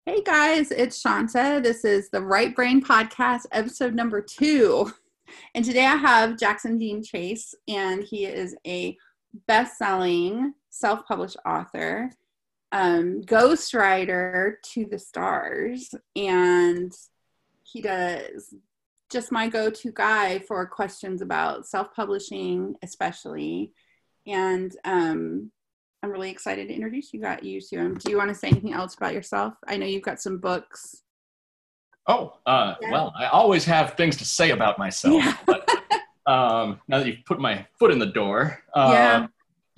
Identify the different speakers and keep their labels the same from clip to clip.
Speaker 1: Hey guys, it's Shanta. This is the Right Brain Podcast, episode number 2. And today I have Jackson Dean Chase, and he is a best-selling self-published author, ghostwriter to the stars, and he does just my go-to guy for questions about self-publishing, especially. And I'm really excited to introduce you to him. Do you want to say anything else about yourself? I know you've got some books.
Speaker 2: Well, I always have things to say about myself.
Speaker 1: Yeah.
Speaker 2: But, now that you've put my foot in the door.
Speaker 1: I'm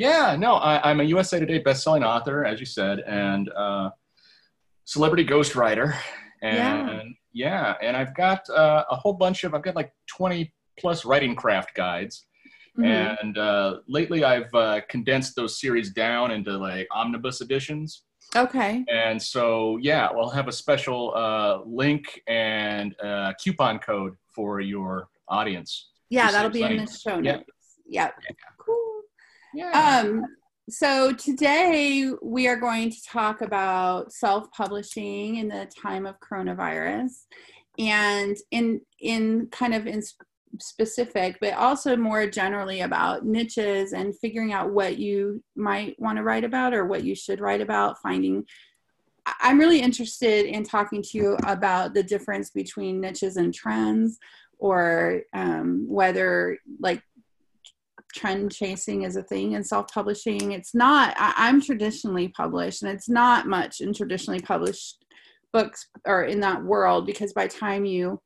Speaker 2: a USA Today bestselling author, as you said, and celebrity ghostwriter. And I've got I've got like 20 plus writing craft guides. Mm-hmm. And lately I've condensed those series down into like omnibus editions.
Speaker 1: Okay.
Speaker 2: And so, we'll have a special link and coupon code for your audience.
Speaker 1: Yeah, that'll be in the show notes. Yep.
Speaker 2: Yeah.
Speaker 1: Cool.
Speaker 2: Yeah.
Speaker 1: So today we are going to talk about self-publishing in the time of coronavirus, and in specific, but also more generally about niches and figuring out what you might want to write about or what you should write about. I'm really interested in talking to you about the difference between niches and trends, or whether like trend chasing is a thing in self-publishing. It's not. I'm traditionally published, and it's not much in traditionally published books or in that world, because by the time you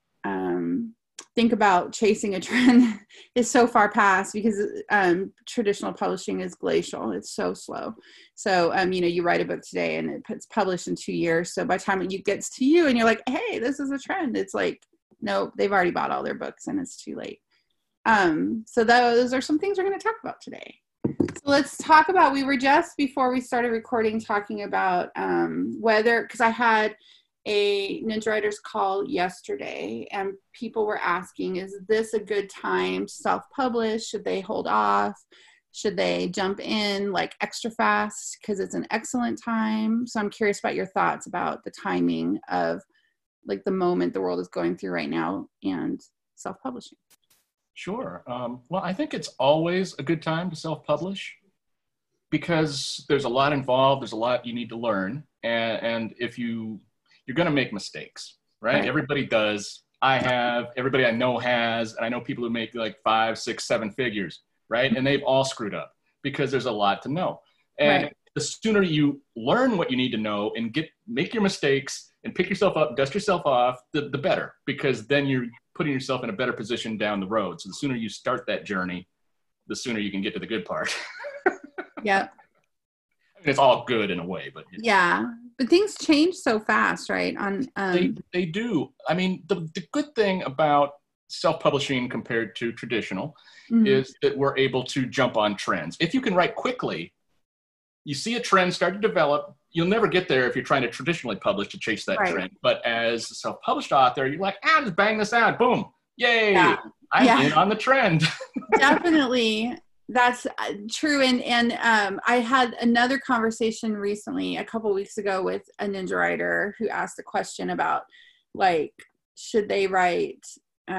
Speaker 1: think about chasing a trend is so far past, because traditional publishing is glacial. It's so slow. So, you write a book today and it's published in 2 years. So by the time it gets to you and you're like, hey, this is a trend, it's like, no, they've already bought all their books and it's too late. So those are some things we're going to talk about today. So let's talk about, we were just before we started recording talking about whether, because I had a Ninja Writers call yesterday and people were asking, is this a good time to self-publish? Should they hold off? Should they jump in like extra fast because it's an excellent time? So I'm curious about your thoughts about the timing of like the moment the world is going through right now and self-publishing.
Speaker 2: Sure. Well, I think it's always a good time to self-publish because there's a lot involved. There's a lot you need to learn. And if you're going to make mistakes, right? Everybody does. Everybody I know has, and I know people who make like 5, 6, 7 figures, right? And they've all screwed up because there's a lot to know. And the sooner you learn what you need to know and make your mistakes and pick yourself up, dust yourself off, the better, because then you're putting yourself in a better position down the road. So the sooner you start that journey, the sooner you can get to the good part.
Speaker 1: Yeah.
Speaker 2: I mean, it's all good in a way, but
Speaker 1: but things change so fast, right?
Speaker 2: They do. I mean, the good thing about self-publishing compared to traditional is that we're able to jump on trends. If you can write quickly, you see a trend start to develop. You'll never get there if you're trying to traditionally publish to chase that trend. But as a self-published author, you're like, just bang this out, boom, yay!
Speaker 1: Yeah.
Speaker 2: I'm in on the trend.
Speaker 1: Definitely. That's true. And I had another conversation recently, a couple weeks ago, with a Ninja writer who asked a question about, like, should they write,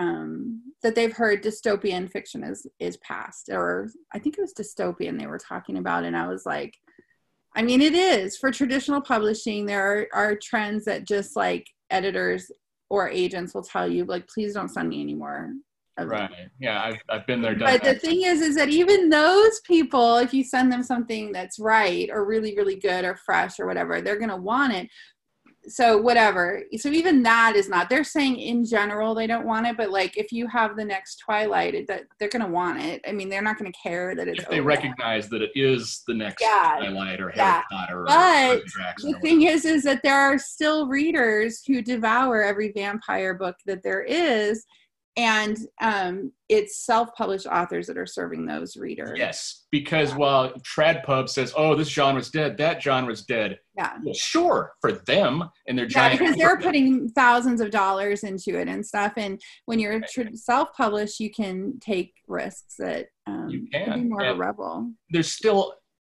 Speaker 1: that they've heard dystopian fiction is past, or I think it was dystopian they were talking about. And I was like, I mean, it is. For traditional publishing, there are trends that just like editors or agents will tell you, like, please don't send me anymore.
Speaker 2: Right. Yeah, I've been there, done
Speaker 1: but
Speaker 2: that.
Speaker 1: The thing is that even those people, if you send them something that's right or really, really good or fresh or whatever, they're going to want it. So whatever. So even that is not, they're saying in general they don't want it, but like if you have the next Twilight, that they're going to want it. I mean, they're not going to care that it's
Speaker 2: if they recognize that it is the next Twilight or Harry Potter.
Speaker 1: But the thing is that there are still readers who devour every vampire book that there is. And it's self-published authors that are serving those readers.
Speaker 2: Yes, because while TradPub says, "Oh, this genre's dead," that genre's dead.
Speaker 1: Yeah,
Speaker 2: well, sure, for them and their giant.
Speaker 1: Because they're putting thousands of dollars into it and stuff. And when you're self-published, you can take risks that
Speaker 2: you can
Speaker 1: be more of a rebel.
Speaker 2: There's still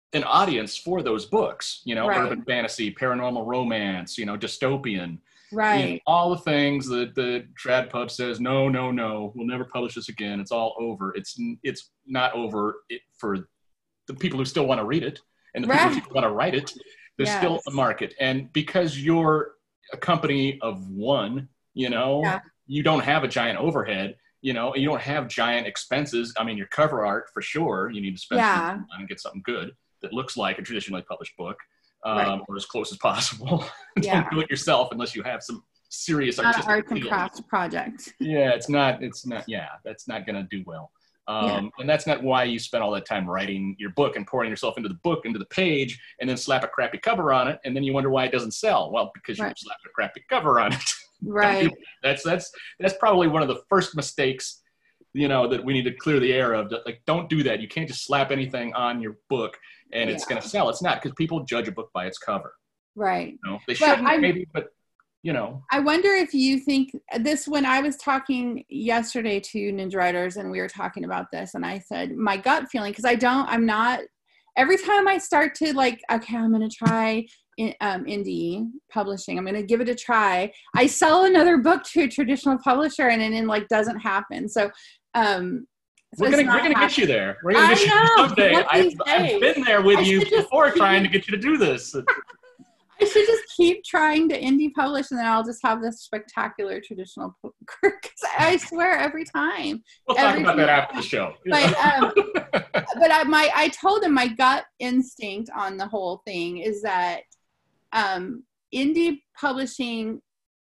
Speaker 2: an audience for those books,
Speaker 1: Right.
Speaker 2: urban fantasy, paranormal romance, dystopian,
Speaker 1: Right.
Speaker 2: all the things that the trad pub says, no, no, no, we'll never publish this again. It's all over. It's not over for the people who still want to read it and the people who still want to write it. There's still a market. And because you're a company of one, you don't have a giant overhead, you don't have giant expenses. I mean, your cover art for sure, you need to spend some money and get something good that looks like a traditionally published book, or as close as possible. Don't do it yourself unless you have some serious artistic
Speaker 1: arts and crafts project.
Speaker 2: Yeah, that's not going to do well. And that's not why you spend all that time writing your book and pouring yourself into the book, into the page, and then slap a crappy cover on it, and then you wonder why it doesn't sell. Well, because you slapped a crappy cover on it.
Speaker 1: Right.
Speaker 2: That's probably one of the first mistakes, that we need to clear the air of. Like, don't do that. You can't just slap anything on your book and it's going to sell. It's not, because people judge a book by its cover.
Speaker 1: Right.
Speaker 2: They shouldn't, maybe, but
Speaker 1: I wonder if you think this, when I was talking yesterday to Ninja Writers and we were talking about this, and I said, my gut feeling, because every time I start to like, okay, I'm going to try indie publishing, I'm going to give it a try, I sell another book to a traditional publisher and it like doesn't happen. So,
Speaker 2: we're gonna get you there. We're gonna get you someday. I've been there with you before, trying to get you to do this.
Speaker 1: I should just keep trying to indie publish, and then I'll just have this spectacular traditional book. Because I swear, every time.
Speaker 2: We'll talk about that after the show.
Speaker 1: But I told him my gut instinct on the whole thing is that indie publishing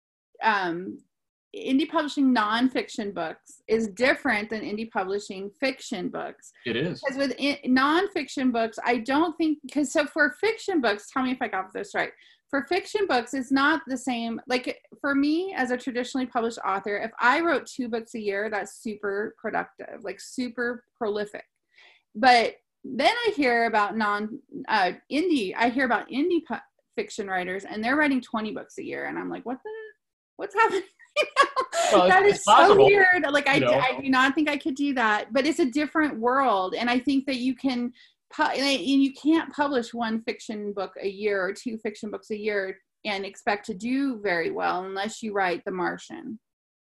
Speaker 1: nonfiction books is different than indie publishing fiction books.
Speaker 2: It is.
Speaker 1: Because with nonfiction books, I don't think, so for fiction books, tell me if I got this right. For fiction books, it's not the same. Like for me as a traditionally published author, if I wrote 2 books a year, that's super productive, like super prolific. But then I hear about indie fiction writers, and they're writing 20 books a year. And I'm like, what's happening?
Speaker 2: Well,
Speaker 1: that is
Speaker 2: possible,
Speaker 1: so weird. Like I do not think I could do that, but it's a different world. And I think that you can, you can't publish 1 fiction book a year or 2 fiction books a year and expect to do very well unless you write The Martian.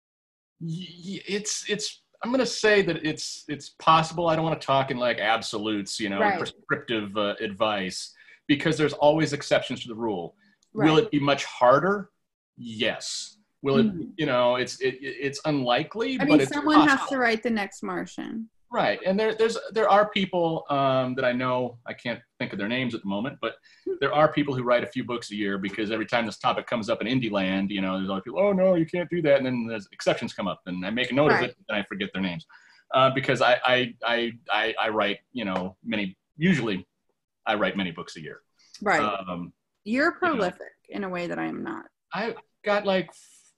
Speaker 2: I'm going to say that it's possible. I don't want to talk in like absolutes, prescriptive advice, because there's always exceptions to the rule. Right. Will it be much harder? Yes. Will it, it's unlikely, but it's
Speaker 1: someone
Speaker 2: possible.
Speaker 1: Has to write the next Martian.
Speaker 2: Right. And there are people that I know, I can't think of their names at the moment, but there are people who write a few books a year, because every time this topic comes up in indie land, there's other people, oh no, you can't do that. And then there's exceptions come up, and I make a note of it and I forget their names. Because I write, usually I write many books a year.
Speaker 1: Right. You're prolific in a way that I am not.
Speaker 2: I got like,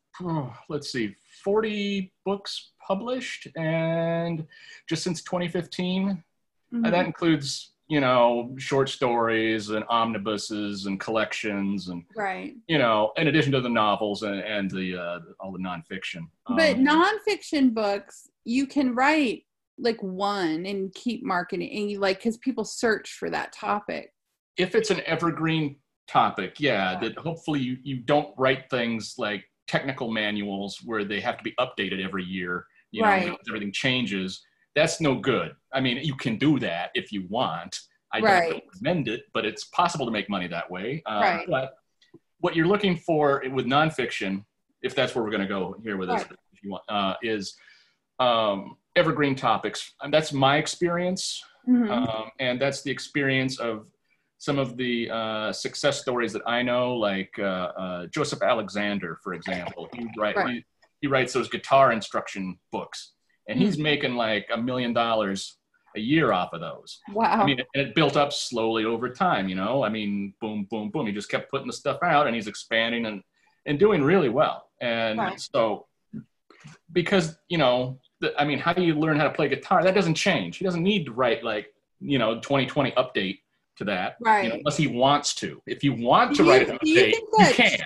Speaker 2: 40 books published, and just since 2015, and that includes, short stories and omnibuses and collections, and in addition to the novels and the all the nonfiction.
Speaker 1: But nonfiction books, you can write like 1 and keep marketing, and because people search for that topic.
Speaker 2: If it's an evergreen topic, that hopefully you don't write things like technical manuals where they have to be updated every year, because everything changes. That's no good. I mean, you can do that if you want. I don't recommend it, but it's possible to make money that way. But what you're looking for with nonfiction, if that's where we're going to go here with this, if you want, is evergreen topics. And that's my experience. And that's the experience of some of the success stories that I know, like Joseph Alexander, for example. He writes those guitar instruction books, and he's making like $1 million a year off of those.
Speaker 1: Wow.
Speaker 2: I mean, and it built up slowly over time, I mean, boom, boom, boom. He just kept putting the stuff out, and he's expanding and doing really well. And so, because, how do you learn how to play guitar? That doesn't change. He doesn't need to write 2020 update to that, unless he wants to. If you want to write an update, you can.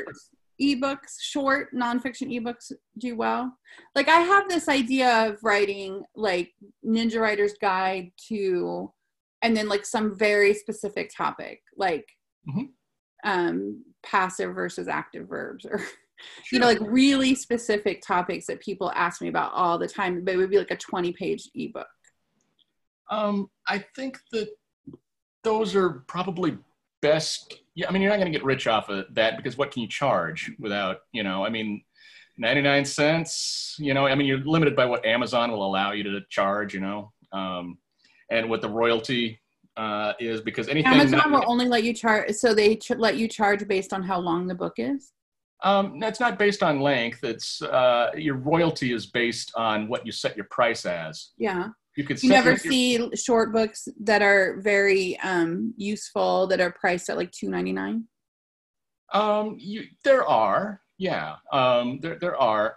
Speaker 2: Short
Speaker 1: nonfiction ebooks do well. Like I have this idea of writing like Ninja Writer's Guide to and then like some very specific topic, like passive versus active verbs, or you know, like really specific topics that people ask me about all the time, but it would be like a 20-page ebook.
Speaker 2: I think that those are probably best. Yeah, I mean, you're not going to get rich off of that, because what can you charge without, you know, I mean, 99 cents, you know, I mean, you're limited by what Amazon will allow you to charge, you know, and what the royalty is, because anything.
Speaker 1: Amazon will only let you charge, so they let you charge based on how long the book is?
Speaker 2: That's not based on length. It's your royalty is based on what you set your price as.
Speaker 1: Yeah.
Speaker 2: You
Speaker 1: never see short books that are very useful that are priced at like $2.99?
Speaker 2: There are, yeah. There are.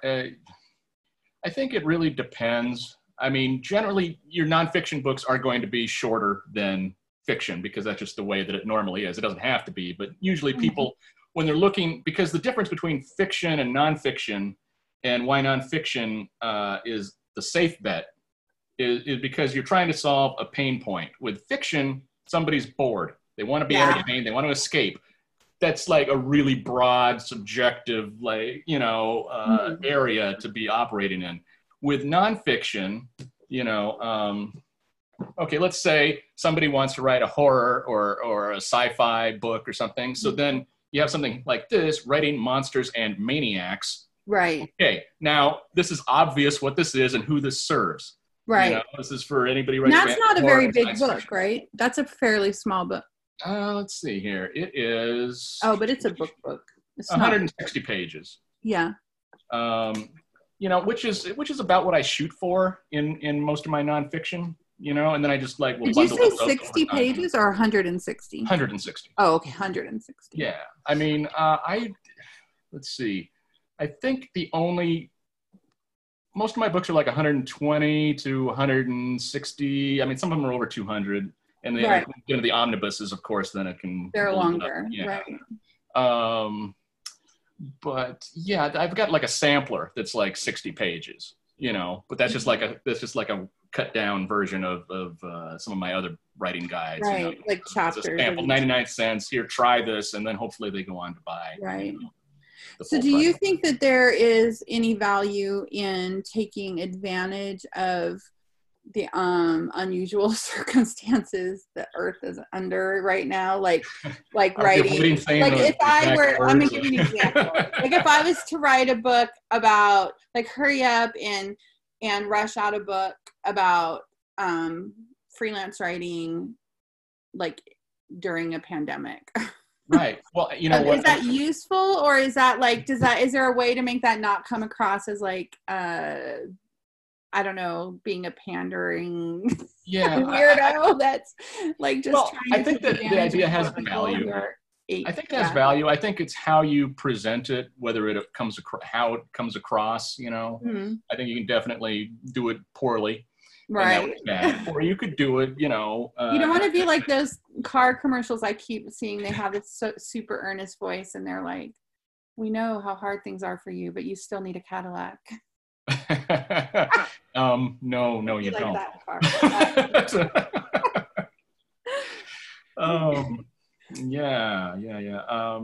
Speaker 2: I think it really depends. I mean, generally, your nonfiction books are going to be shorter than fiction, because that's just the way that it normally is. It doesn't have to be, but usually people, when they're looking, because the difference between fiction and nonfiction, and why nonfiction is the safe bet, is because you're trying to solve a pain point. With fiction, somebody's bored. They want to be entertained. They want to escape. That's like a really broad, subjective, like, you know, area to be operating in. With nonfiction, you know, okay, let's say somebody wants to write a horror or a sci-fi book or something. So then you have something like this, Writing Monsters and Maniacs.
Speaker 1: Right.
Speaker 2: Okay, now this is obvious what this is and who this serves.
Speaker 1: Right.
Speaker 2: You know, this is for anybody writing.
Speaker 1: That's not a very big book, right? That's a fairly small book.
Speaker 2: Let's see here. It is.
Speaker 1: Oh, but it's a book. It's
Speaker 2: 160 pages.
Speaker 1: Yeah.
Speaker 2: You know, which is about what I shoot for in most of my nonfiction. You know, and then I just like.
Speaker 1: Did you say 60 pages or 160?
Speaker 2: 160.
Speaker 1: Oh, okay, 160.
Speaker 2: Yeah, I mean, let's see. I think most of my books are like 120 to 160. I mean, some of them are over 200. And then you know, the omnibuses, of course, then it can.
Speaker 1: They're longer,
Speaker 2: yeah.
Speaker 1: Right.
Speaker 2: But yeah, I've got like a sampler that's like 60 pages, you know, but that's just like a cut down version of some of my other writing guides.
Speaker 1: Right,
Speaker 2: you know?
Speaker 1: like chapters.
Speaker 2: It's a sample, 99 cents. Here, try this, and then hopefully they go on to buy.
Speaker 1: Right.
Speaker 2: You know,
Speaker 1: so do you think that there is any value in taking advantage of the unusual circumstances that Earth is under right now, like writing, like if I were, I'm gonna give you an example. Like if I was to write a book about, like, hurry up and rush out a book about freelance writing, like during a pandemic.
Speaker 2: Right. Well, you know what?
Speaker 1: Is that useful, or is that like, is there a way to make that not come across as like, I don't know, being a pandering weirdo that's like just trying to.
Speaker 2: I think that the idea has value. I think it has value. I think it's how you present it, whether it comes across, how it comes across, you know. I think you can definitely do it poorly.
Speaker 1: Right.
Speaker 2: Or you could do it, you know.
Speaker 1: You don't want to be like those car commercials I keep seeing. They have this super earnest voice, and they're like, "We know how hard things are for you, but you still need a Cadillac."
Speaker 2: No, you don't. Yeah.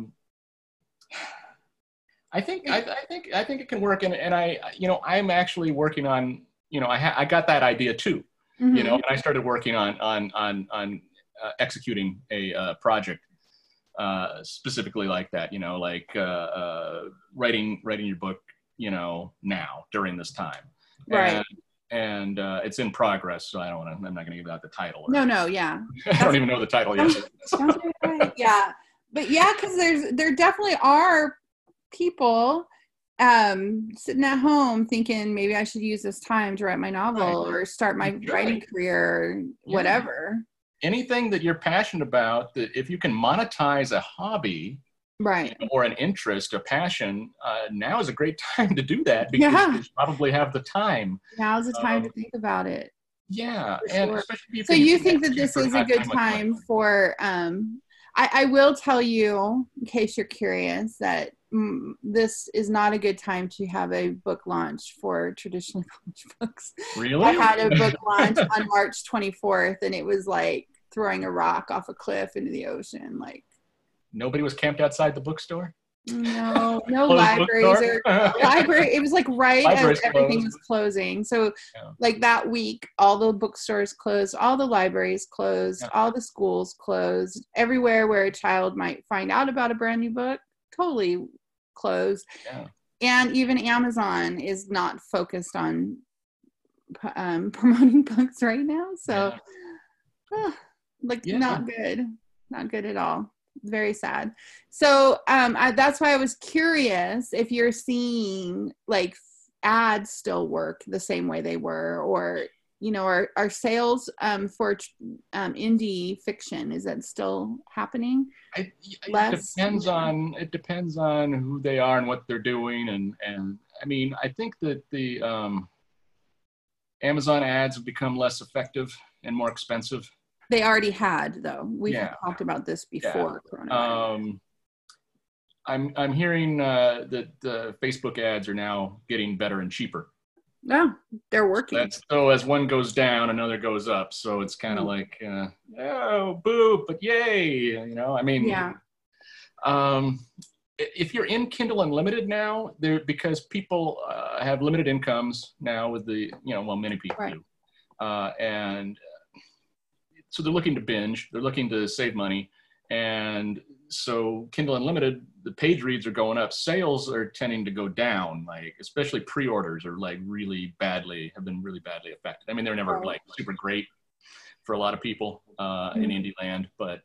Speaker 2: I think it can work, and I, you know, I'm actually working on, you know, I got that idea too, you know, and I started working on executing a project specifically like that, you know, like writing your book, you know, now during this time.
Speaker 1: Right.
Speaker 2: And it's in progress, so I'm not going to give out the title.
Speaker 1: No, yeah.
Speaker 2: I don't even know the title yet.
Speaker 1: Yeah, but yeah, because there definitely are people sitting at home thinking maybe I should use this time to write my novel or start my writing career, or whatever.
Speaker 2: Anything that you're passionate about, that if you can monetize a hobby,
Speaker 1: right,
Speaker 2: you know, or an interest, a passion, now is a great time to do that, because you probably have the time.
Speaker 1: Now's the time to think about it.
Speaker 2: Yeah, and especially
Speaker 1: so you think that this is a good time for? I will tell you, in case you're curious, that this is not a good time to have a book launch for traditionally published books.
Speaker 2: Really?
Speaker 1: I had a book launch on March 24th, and it was like throwing a rock off a cliff into the ocean. Like,
Speaker 2: nobody was camped outside the bookstore?
Speaker 1: no
Speaker 2: Closed
Speaker 1: libraries
Speaker 2: bookstore?
Speaker 1: or library. It was like right
Speaker 2: Libraries
Speaker 1: as everything
Speaker 2: closed.
Speaker 1: was closing. So
Speaker 2: Yeah.
Speaker 1: like that week, all the bookstores closed, all the libraries closed,
Speaker 2: Yeah.
Speaker 1: all the schools closed, everywhere where a child might find out about a brand new book, totally closed.
Speaker 2: Yeah.
Speaker 1: And even Amazon is not focused on promoting books right now. So not good at all. Very sad. So that's why I was curious if you're seeing like ads still work the same way they were, or are sales for indie fiction, is that still happening?
Speaker 2: It
Speaker 1: Less?
Speaker 2: depends on who they are and what they're doing, and I mean, I think that the Amazon ads have become less effective and more expensive.
Speaker 1: They already had, though. We've talked about this before coronavirus.
Speaker 2: I'm hearing that the Facebook ads are now getting better and cheaper.
Speaker 1: No, they're working.
Speaker 2: So as one goes down, another goes up. So it's kind of like, oh, boo, but yay. I mean, if you're in Kindle Unlimited now, because people have limited incomes now with many people do. And so they're looking to binge, they're looking to save money. And so Kindle Unlimited, the page reads are going up. Sales are tending to go down, like especially pre-orders are have been really badly affected. I mean, they're never like super great for a lot of people in indie land, but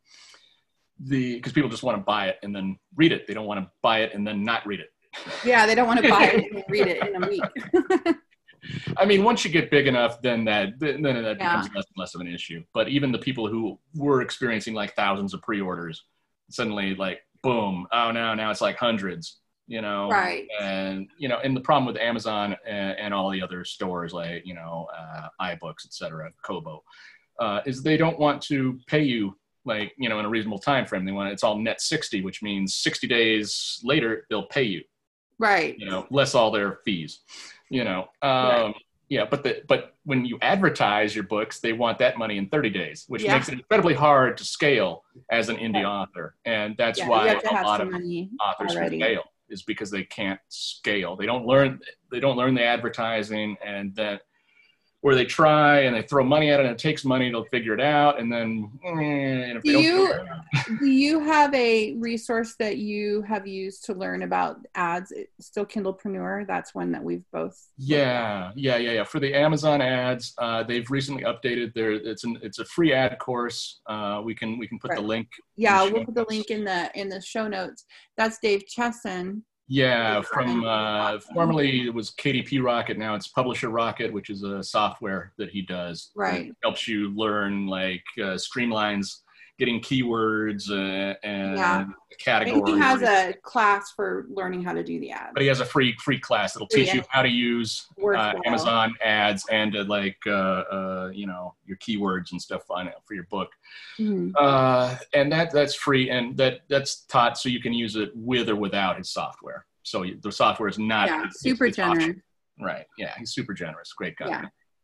Speaker 2: because people just want to buy it and then read it. They don't want to buy it and then not read it.
Speaker 1: Yeah, they don't want to buy it and read it in a week.
Speaker 2: I mean, once you get big enough, then that becomes less and less of an issue. But even the people who were experiencing like thousands of pre-orders, suddenly like, boom, oh, now it's like hundreds,
Speaker 1: Right.
Speaker 2: And, and the problem with Amazon and all the other stores like, iBooks, et cetera, Kobo, is they don't want to pay you like, in a reasonable time frame. It's all net 60, which means 60 days later, they'll pay you.
Speaker 1: Right.
Speaker 2: Less all their fees.
Speaker 1: Right.
Speaker 2: Yeah, but when you advertise your books, they want that money in 30 days, which makes it incredibly hard to scale as an indie author. And that's why a lot of authors fail, is because they can't scale. They don't learn the advertising, and then where they try and they throw money at it and it takes money, they'll figure it out. And then if they
Speaker 1: do you have a resource that you have used to learn about ads? It's still Kindlepreneur. That's one that we've both.
Speaker 2: Yeah. For the Amazon ads, they've recently updated it's a free ad course. We can put the link.
Speaker 1: Yeah, we'll put the link in the show notes. That's Dave Chesson.
Speaker 2: Yeah, from formerly it was KDP Rocket. Now it's Publisher Rocket, which is a software that he does.
Speaker 1: Right.
Speaker 2: It helps you learn streamlines, getting keywords and categories.
Speaker 1: And he has a class for learning how to do the ads.
Speaker 2: But he has a free class that'll teach you how to use Amazon ads and your keywords and stuff on it for your book. Mm-hmm. And that's free, and that's taught so you can use it with or without his software. So the software is not
Speaker 1: super generous.
Speaker 2: Optional. Right. Yeah, he's super generous. Great guy.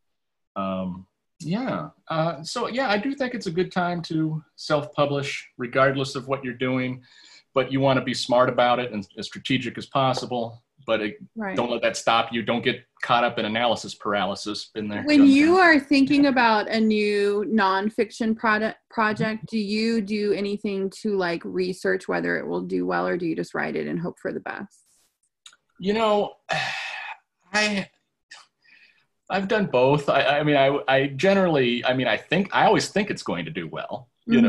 Speaker 1: Yeah.
Speaker 2: I do think it's a good time to self-publish regardless of what you're doing, but you want to be smart about it and as strategic as possible, but don't let that stop you. Don't get caught up in analysis paralysis. Been there.
Speaker 1: When you are thinking about a new nonfiction project, do you do anything to like research whether it will do well, or do you just write it and hope for the best?
Speaker 2: I've done both. I always think it's going to do well,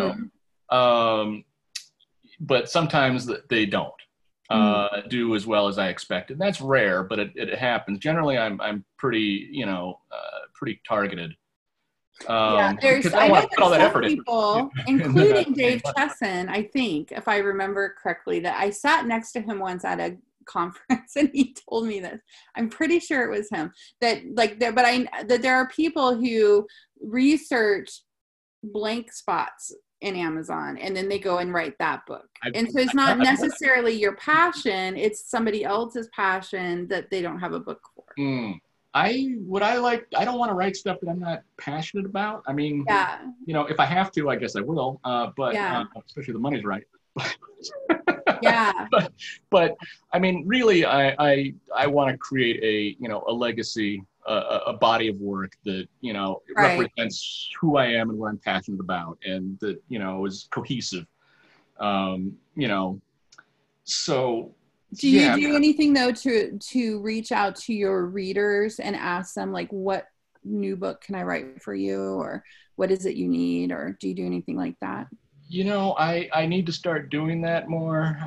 Speaker 2: but sometimes they don't do as well as I expected. That's rare, but it happens. Generally, I'm pretty, pretty targeted.
Speaker 1: I know there's some people, including Dave Chesson, I think, if I remember correctly, that I sat next to him once at a conference and he told me this. I'm pretty sure it was him that there are people who research blank spots in Amazon and then they go and write that book. And so it's not necessarily your passion, it's somebody else's passion that they don't have a book for.
Speaker 2: I don't want to write stuff that I'm not passionate about. I mean,
Speaker 1: Yeah.
Speaker 2: if I have to, I guess I will. But
Speaker 1: Yeah.
Speaker 2: especially if the money's right.
Speaker 1: Yeah.
Speaker 2: but I mean, really, I want to create a legacy, a body of work that
Speaker 1: Right.
Speaker 2: represents who I am and what I'm passionate about, and that is cohesive. Um, you know, so
Speaker 1: Do you
Speaker 2: yeah.
Speaker 1: do anything though to reach out to your readers and ask them like, what new book can I write for you, or what is it you need, or do you do anything like that?
Speaker 2: I need to start doing that more.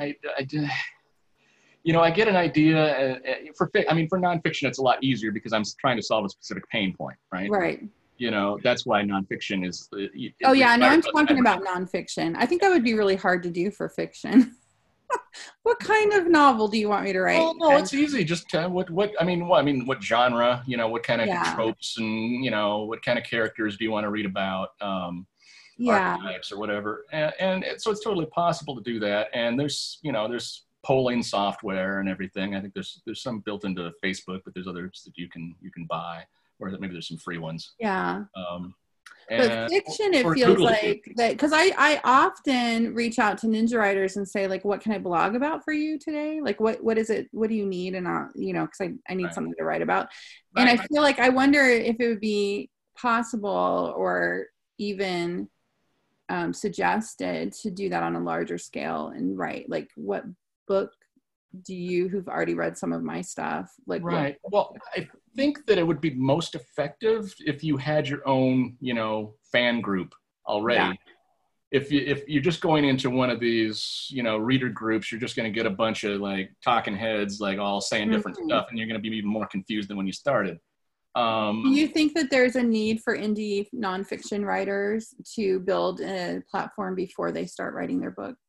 Speaker 2: I get an idea for nonfiction, it's a lot easier because I'm trying to solve a specific pain point, right?
Speaker 1: Right.
Speaker 2: That's why nonfiction is.
Speaker 1: Oh yeah, no, I'm talking about nonfiction. I think that would be really hard to do for fiction. What kind of novel do you want me to write?
Speaker 2: Well, no, it's easy. Just what genre? What kind of tropes and what kind of characters do you want to read about? Archetypes or whatever, and so it's totally possible to do that. And there's polling software and everything. I think there's some built into Facebook, but there's others that you can buy, or maybe there's some free ones.
Speaker 1: Yeah. But fiction, it feels like that, because I often reach out to ninja writers and say, like, what can I blog about for you today? Like, what is it? What do you need? And because I need something to write about. And I feel like I wonder if it would be possible or even suggested to do that on a larger scale and write, like, what book do you, who've already read some of my stuff, like,
Speaker 2: right? Well, I think that it would be most effective if you had your own fan group already. Yeah. If you're just going into one of these reader groups, you're just going to get a bunch of like talking heads, like all saying different stuff, and you're going to be even more confused than when you started.
Speaker 1: Do you think that there's a need for indie nonfiction writers to build a platform before they start writing their books?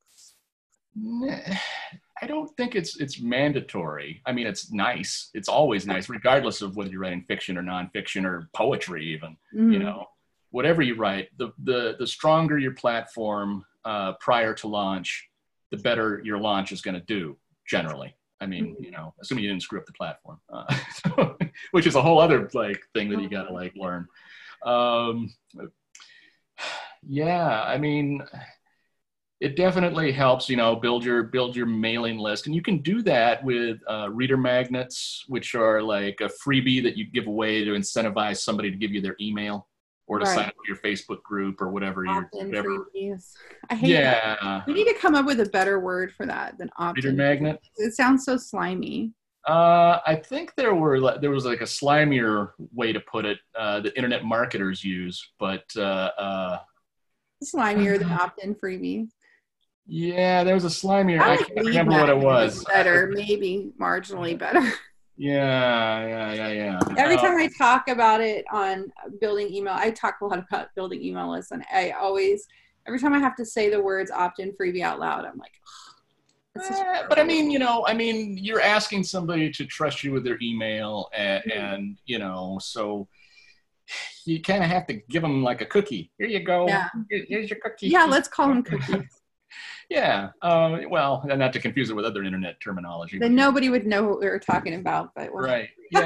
Speaker 2: I don't think it's mandatory. I mean, it's nice. It's always nice, regardless of whether you're writing fiction or nonfiction or poetry, even. Mm-hmm. Whatever you write, the stronger your platform prior to launch, the better your launch is going to do generally. I mean, assuming you didn't screw up the platform, which is a whole other thing that you got to learn. Yeah, I mean, it definitely helps, build your mailing list, and you can do that with reader magnets, which are like a freebie that you give away to incentivize somebody to give you their email or to sign up for your Facebook group or whatever.
Speaker 1: Freebies. I hate that. We need to come up with a better word for that than opt-in.
Speaker 2: Reader magnet.
Speaker 1: It sounds so slimy.
Speaker 2: I think there was like a slimier way to put it that internet marketers use, but
Speaker 1: slimier than opt-in freebies.
Speaker 2: Yeah, there was a slimier. I can't remember what it was.
Speaker 1: Better, maybe marginally better.
Speaker 2: Yeah.
Speaker 1: Every time I talk about it on building email, I talk a lot about building email lists, and every time I have to say the words opt-in freebie out loud, I'm like,
Speaker 2: but I mean, you're asking somebody to trust you with their email, and so you kind of have to give them like a cookie. Here you go.
Speaker 1: Yeah.
Speaker 2: Here's your cookie.
Speaker 1: Yeah, let's call them cookies.
Speaker 2: Yeah. Well, and not to confuse it with other internet terminology.
Speaker 1: Then nobody would know what we were talking about. But
Speaker 2: right.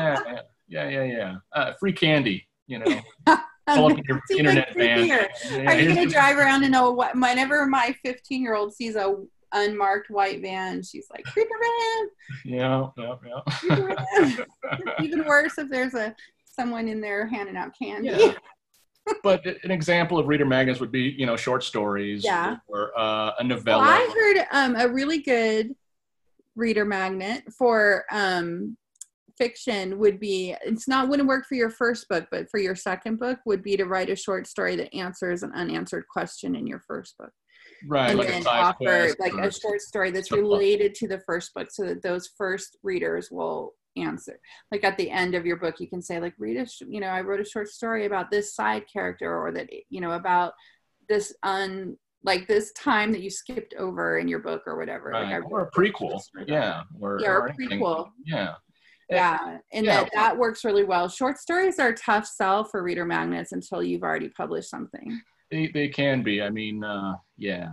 Speaker 2: Yeah. Free candy, Pull up your internet van.
Speaker 1: Are you going to drive around and know what? Whenever my 15-year-old sees a unmarked white van, she's like, creeper van.
Speaker 2: Yeah.
Speaker 1: Creeper van. Even worse if there's someone in there handing out candy.
Speaker 2: Yeah. But an example of reader magnets would be, short stories or a novella.
Speaker 1: Well, I heard a really good reader magnet for fiction would be, wouldn't work for your first book, but for your second book would be to write a short story that answers an unanswered question in your first book.
Speaker 2: Right.
Speaker 1: And
Speaker 2: like
Speaker 1: then offer a short story that's related to the first book so that those first readers will answer. Like at the end of your book, you can say like, I wrote a short story about this side character, or that, about this this time that you skipped over in your book or whatever.
Speaker 2: Right. Or a prequel. Yeah.
Speaker 1: Or a prequel.
Speaker 2: Yeah.
Speaker 1: Yeah. And that works really well. Short stories are a tough sell for reader magnets until you've already published something.
Speaker 2: They can be. I mean, yeah.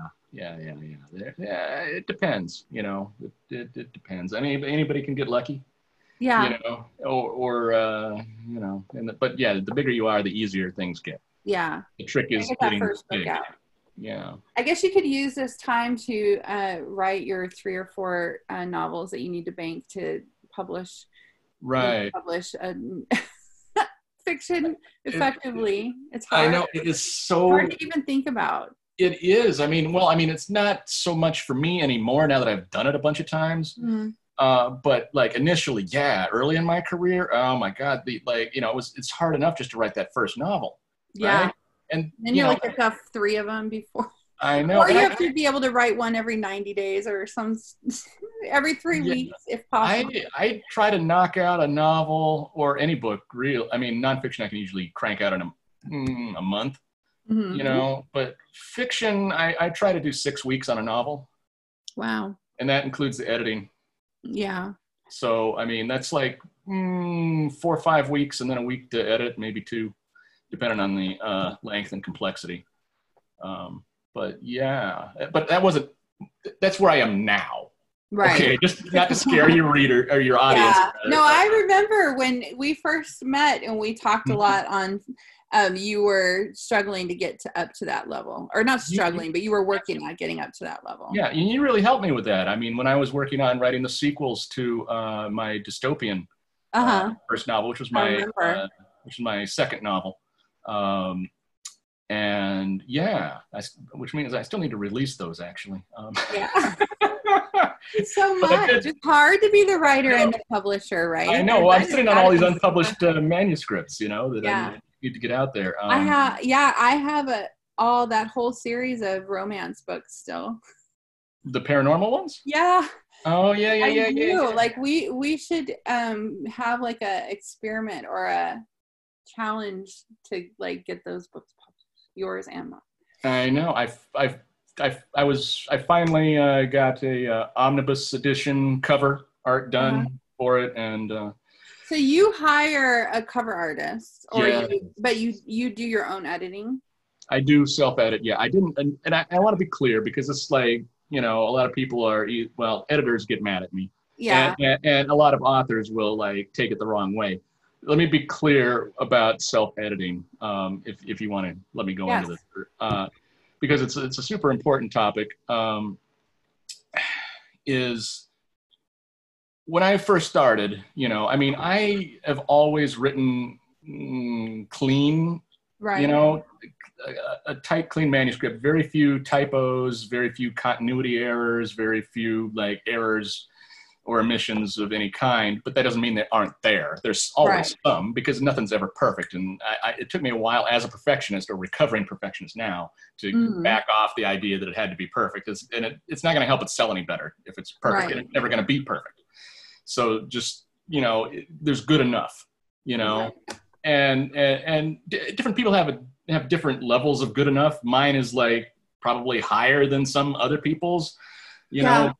Speaker 2: It depends, it depends. Anybody can get lucky.
Speaker 1: Yeah.
Speaker 2: you know, or but yeah, the bigger you are, the easier things get.
Speaker 1: Yeah.
Speaker 2: The trick
Speaker 1: I
Speaker 2: is
Speaker 1: get that
Speaker 2: getting
Speaker 1: first book
Speaker 2: big.
Speaker 1: out.
Speaker 2: Yeah.
Speaker 1: I guess you could use this time to write your 3 or 4 novels that you need to bank to publish.
Speaker 2: Right.
Speaker 1: Publish fiction effectively. It's
Speaker 2: I
Speaker 1: hard.
Speaker 2: know it is
Speaker 1: It's hard to even think about.
Speaker 2: It is. I mean, it's not so much for me anymore now that I've done it a bunch of times.
Speaker 1: Mm.
Speaker 2: But like initially, yeah, early in my career, oh my God, it's hard enough just to write that first novel.
Speaker 1: Yeah.
Speaker 2: Right? And
Speaker 1: then you like pick up 3 of them before.
Speaker 2: I know.
Speaker 1: Or you have to be able to write one every 90 days or every 3 weeks if possible.
Speaker 2: I try to knock out a novel or any book. Nonfiction I can usually crank out in a month. Mm-hmm. But fiction, I try to do 6 weeks on a novel.
Speaker 1: Wow.
Speaker 2: And that includes the editing.
Speaker 1: Yeah.
Speaker 2: So, that's like 4 or 5 weeks and then a week to edit, maybe 2, depending on the length and complexity. But yeah, but that's where I am now.
Speaker 1: Right.
Speaker 2: Okay, just not to scare your reader or your audience.
Speaker 1: Yeah. No, I remember when we first met and we talked a lot on, you were struggling to get up to that level, or not struggling, but you were working on getting up to that level.
Speaker 2: Yeah, and you really helped me with that. When I was working on writing the sequels to my dystopian first novel, which was my second novel. And yeah, which means I still need to release those actually.
Speaker 1: Yeah. It's so much. It's hard to be the writer and the publisher, right?
Speaker 2: I know. I'm sitting on all these unpublished manuscripts, that I need to get out there.
Speaker 1: I have that whole series of romance books still.
Speaker 2: The paranormal ones?
Speaker 1: Yeah.
Speaker 2: Oh yeah.
Speaker 1: Like we should have like a experiment or a challenge to like get those books published. Yours and mine. I
Speaker 2: know. I finally got a omnibus edition cover art done for it, and
Speaker 1: so you hire a cover artist, or you do your own editing.
Speaker 2: I do self-edit. Yeah, I didn't, and I want to be clear because it's like a lot of people editors get mad at me.
Speaker 1: Yeah,
Speaker 2: and a lot of authors will like take it the wrong way. Let me be clear about self-editing, if you want to let me go into this, because it's a super important topic. Is when I first started, I have always written clean,
Speaker 1: right?
Speaker 2: A tight, clean manuscript. Very few typos, very few continuity errors, very few like errors or omissions of any kind, but that doesn't mean they aren't there. There's always some, because nothing's ever perfect. And it took me a while as a perfectionist, or recovering perfectionist now, to back off the idea that it had to be perfect. It's not going to help it sell any better if it's perfect.
Speaker 1: Right.
Speaker 2: And it's never going to be perfect. So just, there's good enough,
Speaker 1: right.
Speaker 2: and different people have different levels of good enough. Mine is like probably higher than some other people's. I've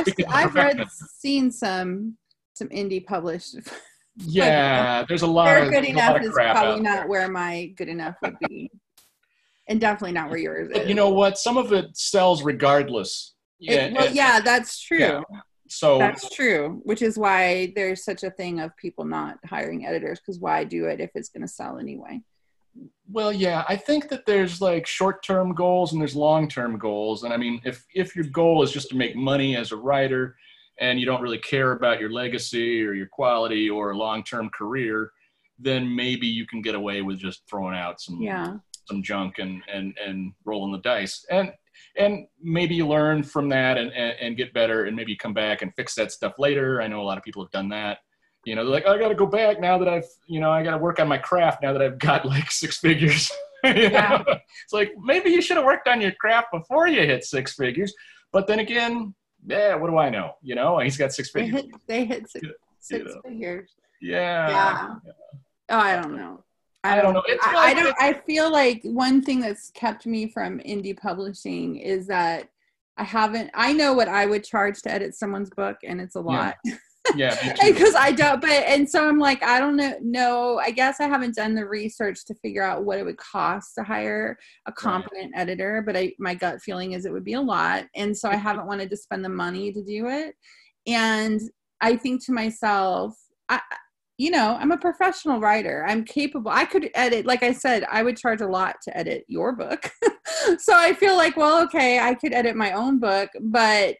Speaker 2: seen
Speaker 1: some indie published.
Speaker 2: Yeah, there's a lot of
Speaker 1: good enough is
Speaker 2: crap
Speaker 1: probably not where my good enough would be, and definitely not where yours is.
Speaker 2: But you know what? Some of it sells regardless.
Speaker 1: That's true.
Speaker 2: Yeah. So
Speaker 1: that's true, which is why there's such a thing of people not hiring editors, because why do it if it's going to sell anyway?
Speaker 2: Well, yeah, I think that there's like short-term goals and there's long-term goals. And if your goal is just to make money as a writer and you don't really care about your legacy or your quality or long-term career, then maybe you can get away with just throwing out some junk and rolling the dice. And maybe you learn from that and get better, and maybe you come back and fix that stuff later. I know a lot of people have done that. They're like, I got to go back now that I got to work on my craft now that I've got like 6 figures. It's like, maybe you should have worked on your craft before you hit 6 figures. But then again, what do I know? He's got 6 figures.
Speaker 1: They hit six figures.
Speaker 2: Yeah.
Speaker 1: Oh, I don't know.
Speaker 2: I don't know.
Speaker 1: I feel like one thing that's kept me from indie publishing is that I know what I would charge to edit someone's book, and it's a lot.
Speaker 2: Yeah,
Speaker 1: because I don't, and so I'm like, I don't know. I guess I haven't done the research to figure out what it would cost to hire a competent editor, but my gut feeling is it would be a lot. And so I haven't wanted to spend the money to do it. And I think to myself, I'm a professional writer. I'm capable. I could edit, like I said, I would charge a lot to edit your book. So I feel like, well, okay, I could edit my own book, but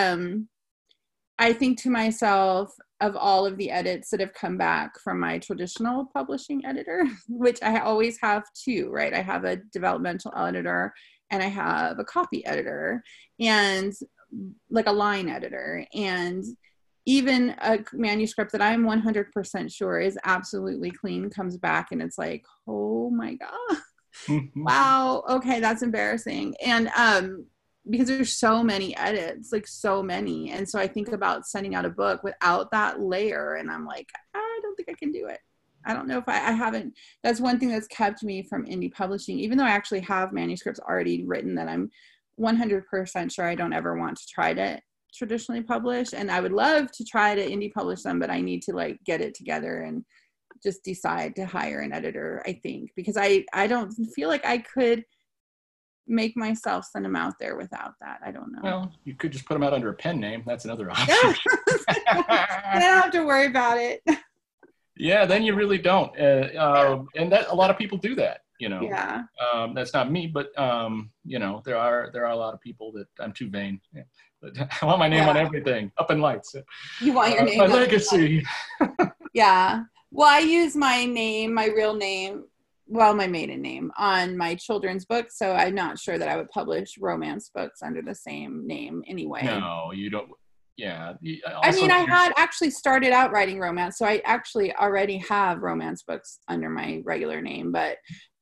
Speaker 1: I think to myself, of all of the edits that have come back from my traditional publishing editor, which I always have two, right? I have a developmental editor and I have a copy editor and like a line editor. And even a manuscript that I'm 100% sure is absolutely clean comes back and it's like, oh my God, wow, okay, that's embarrassing. And because there's so many edits, like so many. And so I think about sending out a book without that layer. And I'm like, I don't think I can do it. I don't know if I haven't, that's one thing that's kept me from indie publishing, even though I actually have manuscripts already written that I'm 100% sure I don't ever want to try to traditionally publish. And I would love to try to indie publish them, but I need to like get it together and just decide to hire an editor, I think, because I don't feel like I could make myself send them out there without that. I don't know.
Speaker 2: Well, you could just put them out under a pen name. That's another option.
Speaker 1: I don't have to worry about it.
Speaker 2: Yeah, then you really don't. And that a lot of people do that,
Speaker 1: Yeah.
Speaker 2: That's not me, but there are a lot of people that I'm too vain. Yeah. But I want my name on everything, up in lights.
Speaker 1: You want your name
Speaker 2: my legacy.
Speaker 1: Yeah. Well, I use my name, my real name, well, my maiden name on my children's books. So I'm not sure that I would publish romance books under the same name anyway.
Speaker 2: No, you don't. Yeah.
Speaker 1: I had actually started out writing romance. So I actually already have romance books under my regular name, but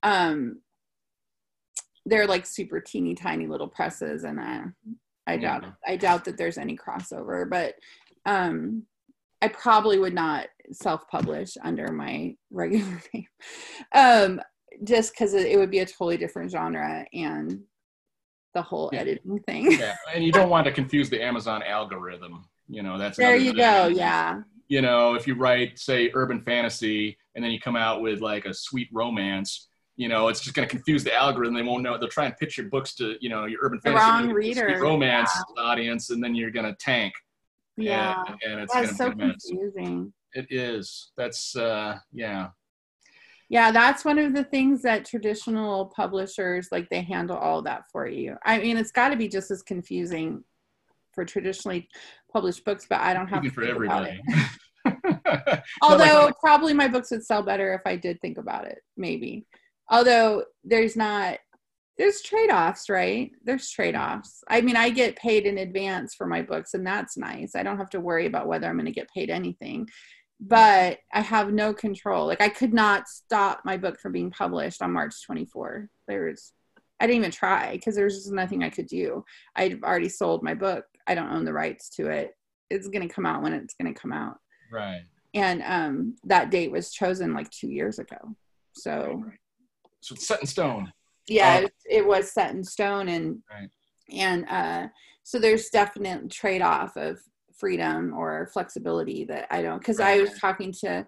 Speaker 1: they're like super teeny tiny little presses. And I doubt that there's any crossover, but I probably would not self-publish under my regular name, just because it would be a totally different genre and the whole editing thing.
Speaker 2: Yeah, and you don't want to confuse the Amazon algorithm. That's
Speaker 1: there you go. Yeah.
Speaker 2: If you write, say, urban fantasy, and then you come out with like a sweet romance, it's just going to confuse the algorithm. They won't know. They'll try and pitch your books to, your urban fantasy,
Speaker 1: wrong reader,
Speaker 2: sweet romance audience, and then you're going to tank.
Speaker 1: Yeah,
Speaker 2: and it's
Speaker 1: that's so confusing.
Speaker 2: It is. That's yeah.
Speaker 1: Yeah, that's one of the things that traditional publishers, like, they handle all of that for you. I mean, it's got to be just as confusing for traditionally published books, but I don't have to
Speaker 2: for everybody.
Speaker 1: Although probably my books would sell better if I did think about it, maybe. Although there's trade-offs, right? There's trade-offs. I mean, I get paid in advance for my books, and that's nice. I don't have to worry about whether I'm going to get paid anything, but I have no control. Like, I could not stop my book from being published on March 24. I didn't even try because there's just nothing I could do. I've already sold my book. I don't own the rights to it. It's going to come out when it's going to come out.
Speaker 2: Right.
Speaker 1: And that date was chosen like 2 years ago. So,
Speaker 2: right. So it's set in stone.
Speaker 1: Yeah, it was set in stone, and so there's definite trade-off of freedom or flexibility that I don't, because I was talking to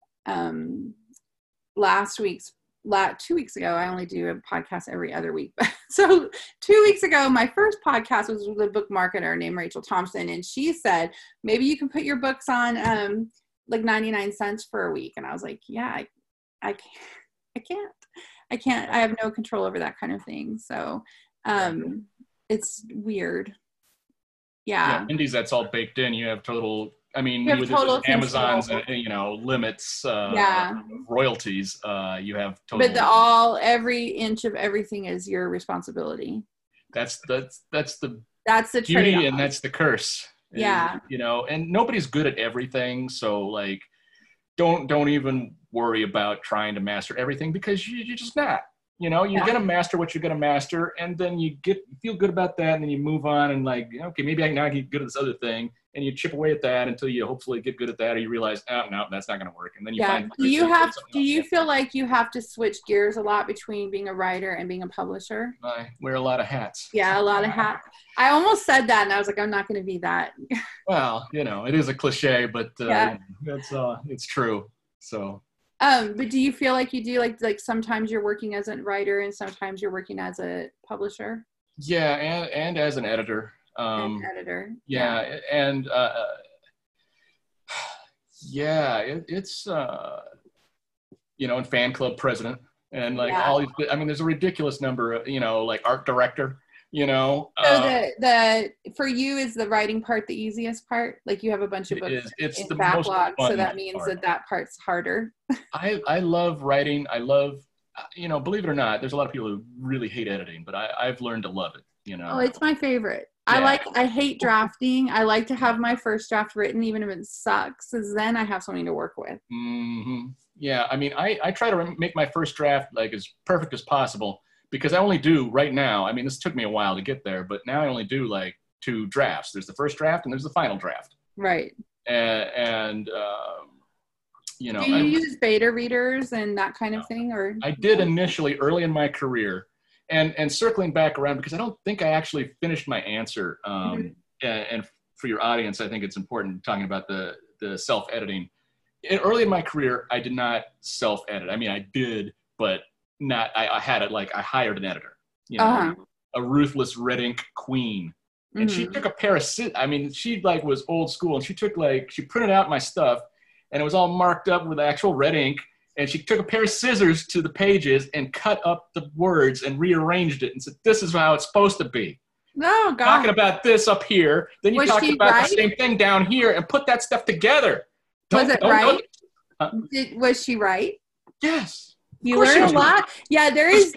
Speaker 1: 2 weeks ago. I only do a podcast every other week, but so 2 weeks ago, my first podcast was with a book marketer named Rachel Thompson, and she said maybe you can put your books on like 99 cents for a week, and I was like, yeah, I can't. I have no control over that kind of thing. So it's weird. Yeah.
Speaker 2: Indies, that's all baked in. You have total,
Speaker 1: with total
Speaker 2: Amazon's, limits, royalties, you have total.
Speaker 1: But every inch of everything is your responsibility.
Speaker 2: That's the
Speaker 1: beauty
Speaker 2: trade-off. And that's the curse.
Speaker 1: Yeah.
Speaker 2: And nobody's good at everything. So like, don't even worry about trying to master everything, because you're just not. You're going to master what you're going to master, and then you feel good about that, and then you move on and like, okay, maybe I can now get good at this other thing, and you chip away at that until you hopefully get good at that, or you realize, oh, no, that's not going to work, and then you find. Do
Speaker 1: you feel like you have to switch gears a lot between being a writer and being a publisher?
Speaker 2: I wear a lot of hats.
Speaker 1: Yeah, a lot of hats. I almost said that, and I was like, I'm not going to be that.
Speaker 2: Well, it is a cliche, but it's true. So.
Speaker 1: But do you feel like you do like sometimes you're working as a writer and sometimes you're working as a publisher?
Speaker 2: Yeah, and as an editor.
Speaker 1: Editor.
Speaker 2: Yeah, and Yeah, it's and fan club president and like
Speaker 1: Yeah.
Speaker 2: all these. I mean, there's a ridiculous number of like art director.
Speaker 1: So the for you, is the writing part the easiest part? Like you have a bunch of books
Speaker 2: it's
Speaker 1: in
Speaker 2: the most
Speaker 1: backlog, so
Speaker 2: fun
Speaker 1: that means
Speaker 2: part.
Speaker 1: that part's harder.
Speaker 2: I love writing. I love believe it or not, there's a lot of people who really hate editing, but I've learned to love it.
Speaker 1: Oh, it's my favorite.
Speaker 2: Yeah.
Speaker 1: I hate drafting. I like to have my first draft written, even if it sucks, because then I have something to work with.
Speaker 2: Mm-hmm. Yeah, I mean, I try to make my first draft like as perfect as possible because I only do right now. I mean, this took me a while to get there, but now I only do like 2 drafts. There's the first draft and there's the final draft.
Speaker 1: Right.
Speaker 2: And
Speaker 1: do you use beta readers and that kind of thing, or?
Speaker 2: I did initially early in my career, and circling back around because I don't think I actually finished my answer. And for your audience, I think it's important talking about the self-editing. Early in my career, I did not self-edit. I mean, I did, but not. I had it like I hired an editor, a ruthless red ink queen, and she took a pair of. I mean, she like was old school, and she printed out my stuff, and it was all marked up with actual red ink. And she took a pair of scissors to the pages and cut up the words and rearranged it and said, "This is how it's supposed to be."
Speaker 1: Oh, God.
Speaker 2: Talking about this up here, then you talk about the same thing down here, and put that stuff together.
Speaker 1: Was it right? Was she right?
Speaker 2: Yes.
Speaker 1: You learn a lot. Yeah, there is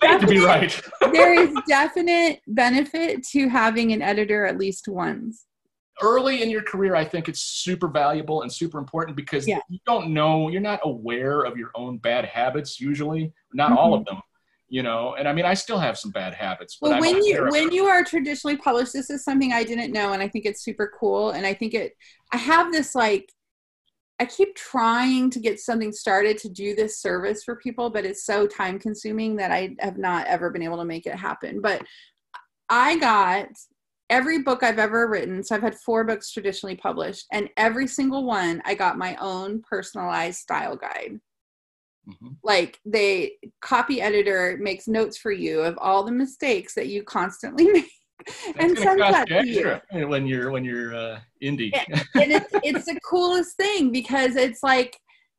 Speaker 1: definite benefit to having an editor at least once.
Speaker 2: Early in your career, I think it's super valuable and super important because you don't know, you're not aware of your own bad habits usually, not all of them, and I mean, I still have some bad habits. But
Speaker 1: well, when you are traditionally published, this is something I didn't know, and I think it's super cool. And I think I have this I keep trying to get something started to do this service for people, but it's so time consuming that I have not ever been able to make it happen. But I got every book I've ever written. So I've had 4 books traditionally published, and every single one, I got my own personalized style guide. Like the copy editor makes notes for you of all the mistakes that you constantly make. And send that to you
Speaker 2: when you're indie.
Speaker 1: And it's the coolest thing because it's like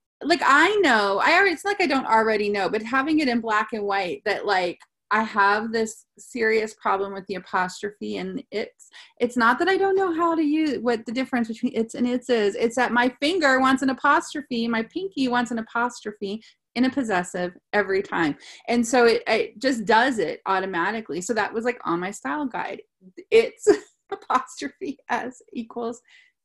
Speaker 1: it's like I don't already know, but having it in black and white that like I have this serious problem with the apostrophe, and it's not that I don't know how to use what the difference between it's and its is. It's that my finger wants an apostrophe, my pinky wants an apostrophe in a possessive every time. And so it just does it automatically. So that was like on my style guide. It's apostrophe s equals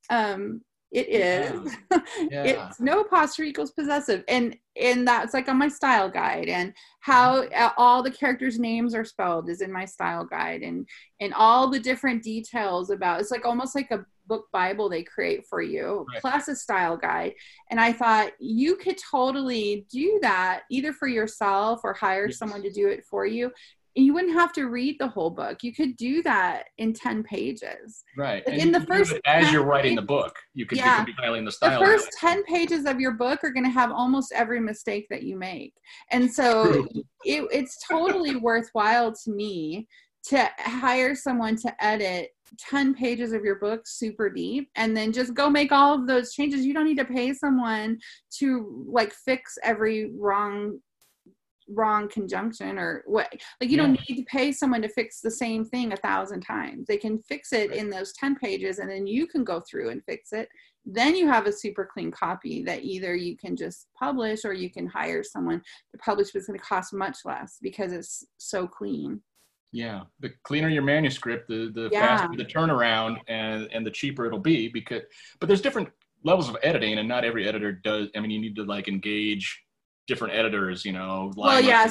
Speaker 1: it is. Yeah. It's no apostrophe equals possessive. And that's like on my style guide, and how all the characters' names are spelled is in my style guide, and all the different details about, it's like almost like a book Bible they create for you, right, plus a style guide. And I thought you could totally do that either for yourself or hire someone to do it for you. You wouldn't have to read the whole book. You could do that in 10 pages.
Speaker 2: Right.
Speaker 1: Like
Speaker 2: and
Speaker 1: in the first,
Speaker 2: as you're writing the book, you could be dialing the style.
Speaker 1: The first 10 pages of your book are going to have almost every mistake that you make. And so it's totally worthwhile to me to hire someone to edit 10 pages of your book super deep and then just go make all of those changes. You don't need to pay someone to like fix every wrong conjunction or what, like you don't need to pay someone to fix the same thing 1,000 times. They can fix it in those 10 pages, and then you can go through and fix it. Then you have a super clean copy that either you can just publish or you can hire someone to publish, but it's going to cost much less because it's so clean.
Speaker 2: Yeah, the cleaner your manuscript, the faster the turnaround, and the cheaper it'll be. But there's different levels of editing, and not every editor does. I mean, you need to like engage different editors,
Speaker 1: well, yeah,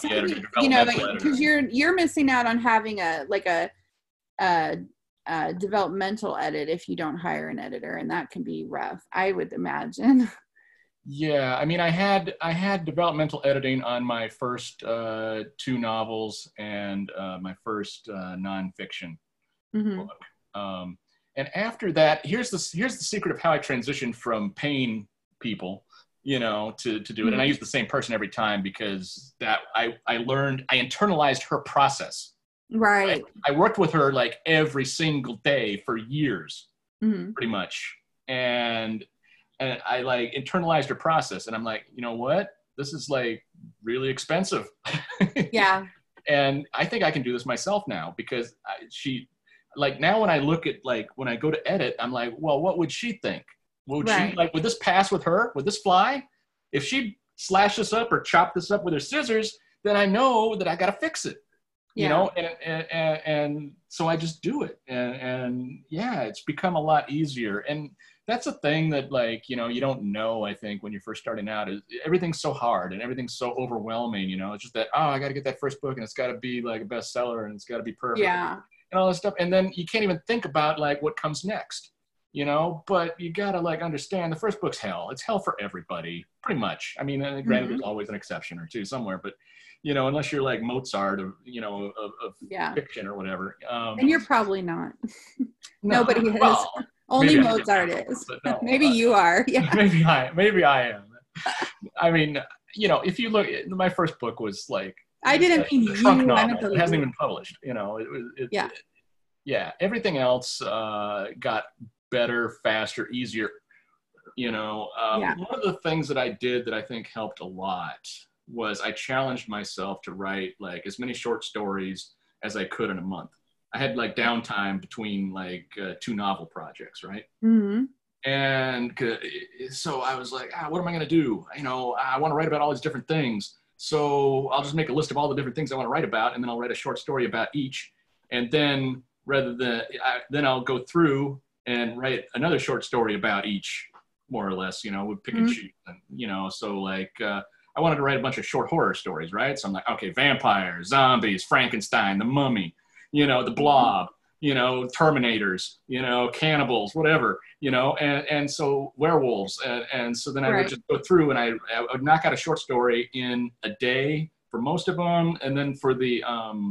Speaker 1: because you're missing out on having a developmental edit if you don't hire an editor, and that can be rough, I would imagine.
Speaker 2: Yeah, I mean, I had developmental editing on my first 2 novels and my first nonfiction book. And after that, here's the secret of how I transitioned from paying people to do it. And I use the same person every time because that I internalized her process.
Speaker 1: Right.
Speaker 2: I worked with her like every single day for years, pretty much. And and I like internalized her process, and I'm like, you know what? This is like really expensive.
Speaker 1: Yeah.
Speaker 2: And I think I can do this myself now, because she, like, now when I look at, like, when I go to edit, I'm like, well, what would she think? Would she, like, would this pass with her? Would this fly? If she slash this up or chop this up with her scissors, then I know that I got to fix it, you know? And so I just do it. And yeah, it's become a lot easier. And that's a thing that, like, you know, you don't know, I think, when you're first starting out, is everything's so hard and everything's so overwhelming, you know? It's just that, oh, I got to get that first book, and it's got to be like a bestseller, and it's got to be perfect.
Speaker 1: Yeah.
Speaker 2: And all this stuff. And then you can't even think about, like, what comes next, you know? But you got to, like, understand the first book's hell. It's hell for everybody, pretty much. I mean, granted, there's always an exception or two somewhere, but, you know, unless you're like Mozart of, you know, of fiction or whatever.
Speaker 1: And you're probably not.
Speaker 2: No,
Speaker 1: Nobody is.
Speaker 2: Well,
Speaker 1: only Mozart is.
Speaker 2: No,
Speaker 1: maybe you are. Yeah.
Speaker 2: Maybe I am. I mean, you know, if you look, my first book was like,
Speaker 1: I didn't mean you.
Speaker 2: Trunk novel. It hasn't even been published. You know, yeah. Everything else got better, faster, easier. You know, one of the things that I did that I think helped a lot was I challenged myself to write like as many short stories as I could in a month. I had like downtime between like 2 novel projects, right?
Speaker 1: Mm-hmm.
Speaker 2: And so I was like, what am I going to do? You know, I want to write about all these different things. So I'll just make a list of all the different things I want to write about, and then I'll write a short story about each. And then then I'll go through and write another short story about each, more or less, you know, with pick and choose. And, you know, so like, I wanted to write a bunch of short horror stories, right? So I'm like, okay, vampires, zombies, Frankenstein, the Mummy, you know, the Blob, you know, Terminators, you know, cannibals, whatever, you know, and so werewolves. And so then I would just go through and I would knock out a short story in a day for most of them. And then for the,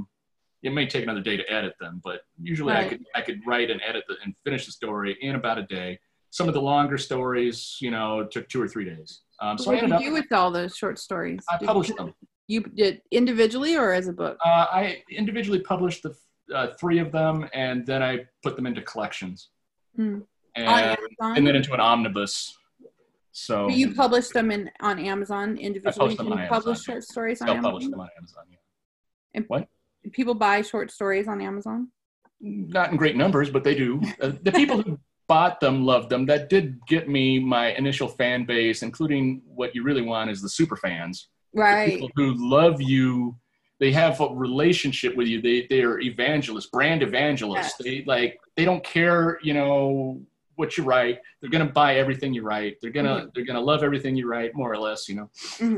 Speaker 2: it may take another day to edit them, but usually I could write and edit and finish the story in about a day. Some of the longer stories, you know, took 2 or 3 days. So
Speaker 1: what did you do with all those short stories?
Speaker 2: I published them.
Speaker 1: You did individually or as a book?
Speaker 2: I individually published the 3 of them, and then I put them into collections, and then into an omnibus. So
Speaker 1: you published them on Amazon individually.
Speaker 2: I published them on Amazon.
Speaker 1: Publish short stories on Amazon.
Speaker 2: Self-published them on Amazon. Yeah.
Speaker 1: And
Speaker 2: what?
Speaker 1: People buy short stories on Amazon?
Speaker 2: Not in great numbers, but they do. The people who bought them loved them. That did get me my initial fan base, including what you really want is the super fans.
Speaker 1: Right.
Speaker 2: The people who love you. They have a relationship with you. They are evangelists, brand evangelists. Yes. They don't care, you know, what you write. They're gonna buy everything you write. They're gonna love everything you write, more or less, you know.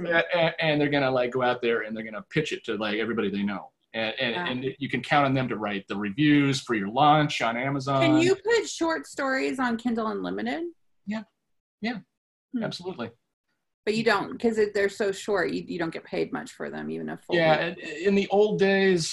Speaker 2: And they're gonna like go out there and they're gonna pitch it to like everybody they know. And you can count on them to write the reviews for your launch on Amazon.
Speaker 1: Can you put short stories on Kindle Unlimited?
Speaker 2: Yeah, absolutely.
Speaker 1: But you don't, because they're so short, you don't get paid much for them, even if
Speaker 2: in the old days,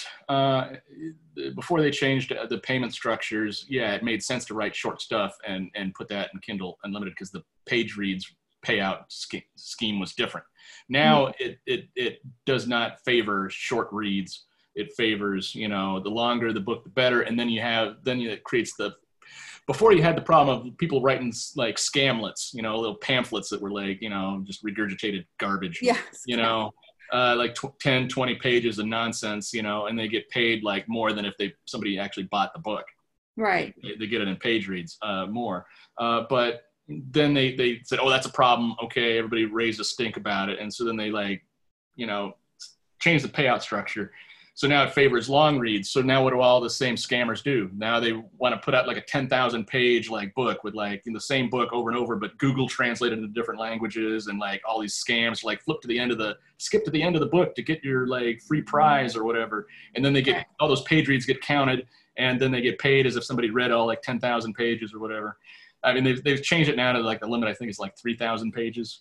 Speaker 2: before they changed the payment structures, it made sense to write short stuff and put that in Kindle Unlimited because the page reads payout scheme was different. Now it does not favor short reads. It favors, you know, the longer the book, the better. And then it creates before you had the problem of people writing like scamlets, you know, little pamphlets that were like, you know, just regurgitated garbage, you know, like 10, 20 pages of nonsense, you know, and they get paid like more than if somebody actually bought the book.
Speaker 1: Right.
Speaker 2: They get it in page reads more. But then they said, oh, that's a problem. Okay. Everybody raised a stink about it. And so then they like, you know, changed the payout structure. So now it favors long reads. So now what do all the same scammers do? Now they want to put out like a 10,000 page like book with like in the same book over and over, but Google translated into different languages and like all these scams, like skip to the end of the book to get your like free prize or whatever. And then they get all those page reads get counted and then they get paid as if somebody read all like 10,000 pages or whatever. I mean, they've changed it now to like the limit, I think is like 3,000 pages,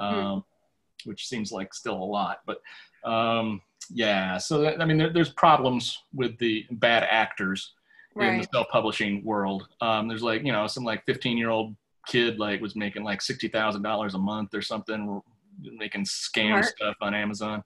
Speaker 2: which seems like still a lot, but so I mean, there's problems with the bad actors in the self-publishing world. There's like, you know, some like 15-year-old kid like was making like $60,000 a month or something, making scam stuff on Amazon.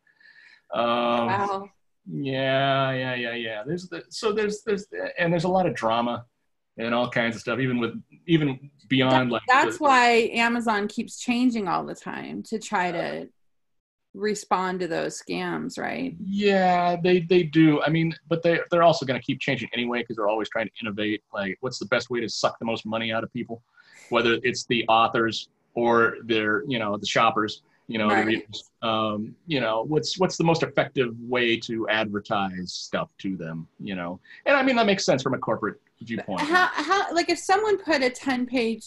Speaker 2: Wow. Yeah. There's a lot of drama and all kinds of stuff, even beyond
Speaker 1: that's why Amazon keeps changing all the time to try to respond to those scams, right?
Speaker 2: Yeah, they do. I mean, but they're also going to keep changing anyway because they're always trying to innovate. Like, what's the best way to suck the most money out of people? Whether it's the authors or their, the shoppers,
Speaker 1: Right.
Speaker 2: the readers. What's the most effective way to advertise stuff to them? And I mean that makes sense from a corporate viewpoint.
Speaker 1: How like if someone put a 10-page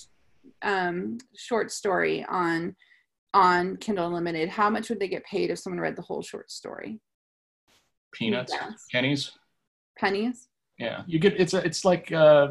Speaker 1: short story on Kindle Unlimited, how much would they get paid if someone read the whole short story?
Speaker 2: Peanuts,
Speaker 1: Yes.
Speaker 2: pennies.
Speaker 1: Yeah,
Speaker 2: you get it's like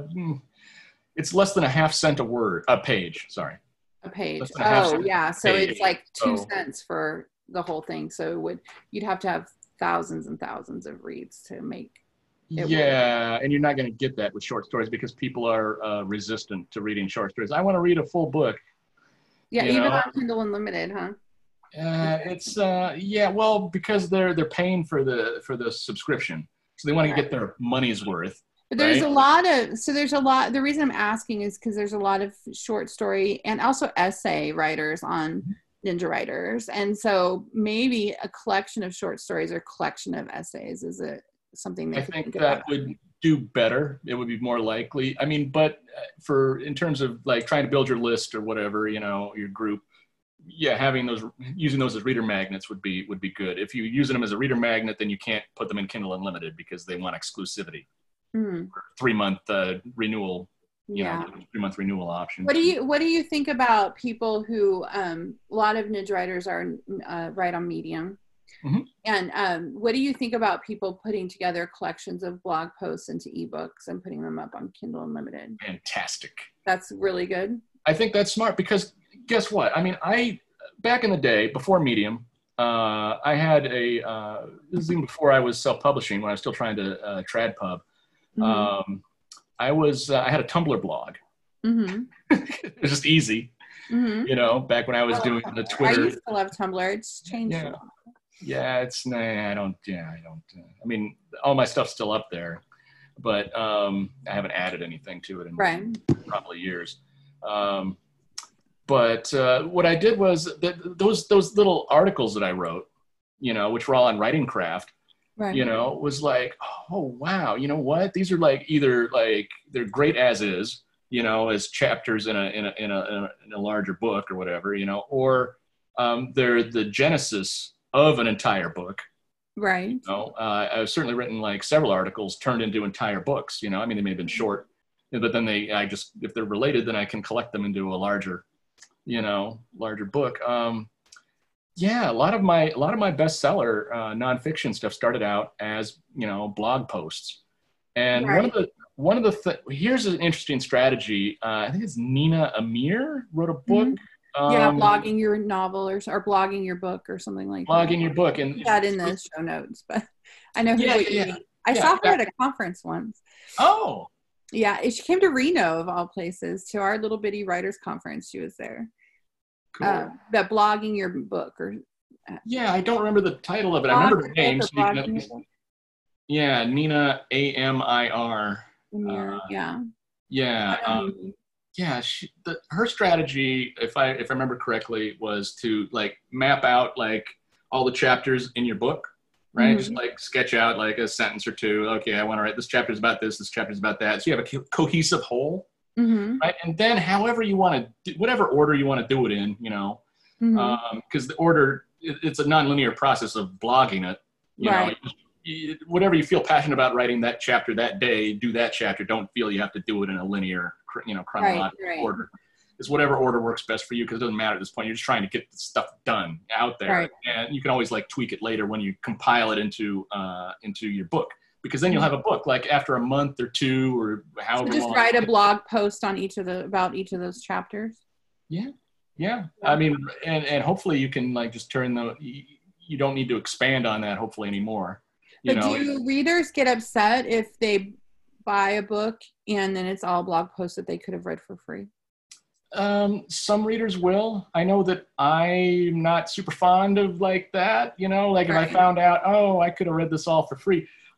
Speaker 2: it's less than a half cent a page. Sorry,
Speaker 1: a page.
Speaker 2: Oh
Speaker 1: yeah, so
Speaker 2: page.
Speaker 1: It's like 2 cents for the whole thing. So you'd have to have thousands and thousands of reads to make it
Speaker 2: work. And you're not going to get that with short stories because people are resistant to reading short stories. I want to read a full book.
Speaker 1: Yeah, even on Kindle Unlimited, huh?
Speaker 2: It's well, because they're paying for the subscription, so they want to get their money's worth.
Speaker 1: But there's a lot. The reason I'm asking is because there's a lot of short story and also essay writers on Ninja Writers, and so maybe a collection of short stories or collection of essays is something
Speaker 2: I think that would do better. It would be more likely. I mean, but in terms of like trying to build your list or whatever, your group, using those as reader magnets would be good. If you're using them as a reader magnet, then you can't put them in Kindle Unlimited because they want exclusivity. 3-month renewal. 3-month renewal option.
Speaker 1: What do you think about people who a lot of Ninja writers are write on Medium?
Speaker 2: Mm-hmm.
Speaker 1: And what do you think about people putting together collections of blog posts into ebooks and putting them up on Kindle Unlimited?
Speaker 2: Fantastic.
Speaker 1: That's really good.
Speaker 2: I think that's smart because guess what? I mean, back in the day before Medium, I had this is even before I was self-publishing when I was still trying to TradPub.
Speaker 1: Mm-hmm.
Speaker 2: I had a Tumblr blog.
Speaker 1: Mm-hmm.
Speaker 2: It was just easy, back when I was doing the Twitter.
Speaker 1: I used to love Tumblr. It's changed.
Speaker 2: Yeah, I don't. I mean, all my stuff's still up there, but I haven't added anything to it in probably years. But what I did was that those little articles that I wrote, which were all on Writing Craft, was like, oh wow, you know what? These are like either like they're great as is, as chapters in a larger book or whatever, or they're the genesis of an entire book.
Speaker 1: Right.
Speaker 2: I've certainly written like several articles turned into entire books. I mean, they may have been short, but then if they're related, then I can collect them into a larger book. A lot of my bestseller nonfiction stuff started out as blog posts, and one of the here's an interesting strategy. I think it's Nina Amir wrote a book.
Speaker 1: Mm-hmm. Blogging your novel or blogging your book or something like that.
Speaker 2: Blogging your book, and
Speaker 1: that in the show notes, but I know who you mean. I saw her at a conference once.
Speaker 2: Oh.
Speaker 1: Yeah, she came to Reno of all places to our little bitty writers conference. She was there.
Speaker 2: Cool.
Speaker 1: That blogging your book or.
Speaker 2: I don't remember the title of it. I remember her name. So Nina Amir. Her strategy, if I remember correctly, was to like map out like all the chapters in your book, right? Mm-hmm. Just like sketch out like a sentence or two. Okay, I want to write this chapter's about this chapter's about that. So you have a cohesive whole, right? And then however you want to, whatever order you want to do it in, because the order, it's a nonlinear process of blogging it. You know, whatever you feel passionate about writing that chapter that day, do that chapter. Don't feel you have to do it in a linear, chronological order. It's whatever order works best for you, because it doesn't matter at this point. You're just trying to get the stuff done out there, and you can always like tweak it later when you compile it into your book, because then you'll have a book like after a month or two or however long. So
Speaker 1: just write a blog post on about each of those chapters.
Speaker 2: Yeah. I mean, and hopefully you can like just you don't need to expand on that hopefully anymore.
Speaker 1: But do readers get upset if they buy a book and then it's all blog posts that they could have read for free?
Speaker 2: Some readers will. I know that I'm not super fond of like that, like if I found out, I could have read this all for free.